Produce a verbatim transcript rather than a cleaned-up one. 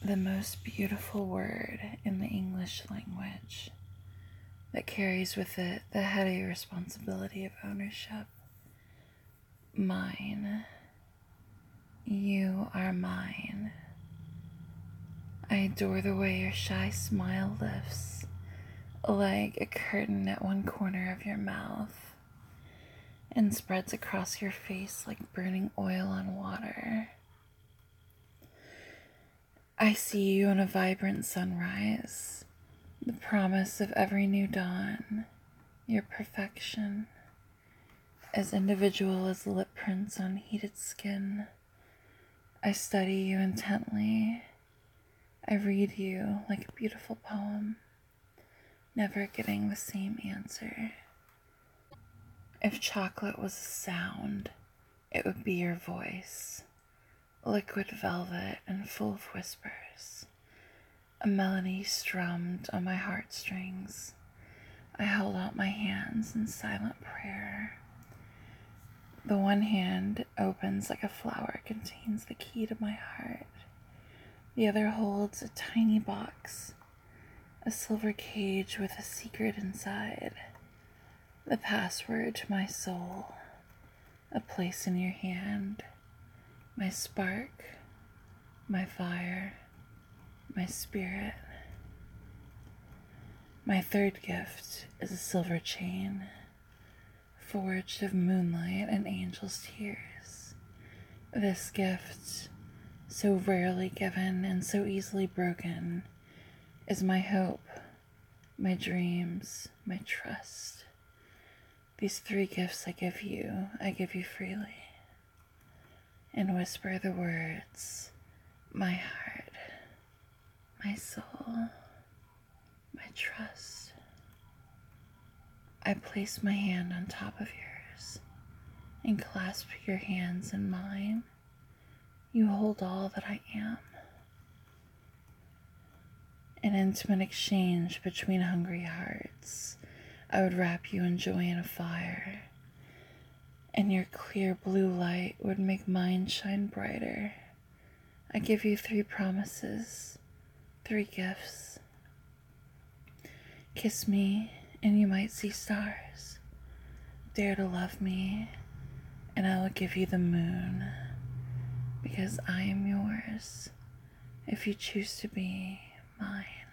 the most beautiful word in the English language that carries with it the heavy responsibility of ownership. Mine. You are mine. I adore the way your shy smile lifts like a curtain at one corner of your mouth and spreads across your face like burning oil on water. I see you in a vibrant sunrise, the promise of every new dawn, your perfection, as individual as lip prints on heated skin. I study you intently. I read you like a beautiful poem, never getting the same answer. If chocolate was a sound, it would be your voice, liquid velvet and full of whispers, a melody strummed on my heartstrings. I held out my hands in silent prayer. The one hand opens like a flower contains the key to my heart. The other holds a tiny box, a silver cage with a secret inside, the password to my soul, a place in your hand, my spark, my fire, my spirit. My third gift is a silver chain, forged of moonlight and angels' tears. This gift, so rarely given and so easily broken, is my hope, my dreams, my trust. These three gifts I give you, I give you freely, and whisper the words, my heart, my soul, my trust. I place my hand on top of yours and clasp your hands in mine. You hold all that I am. An intimate exchange between hungry hearts. I would wrap you in joy and a fire, and your clear blue light would make mine shine brighter. I give you three promises, three gifts. Kiss me, and you might see stars. Dare to love me, and I will give you the moon, because I am yours if you choose to be mine.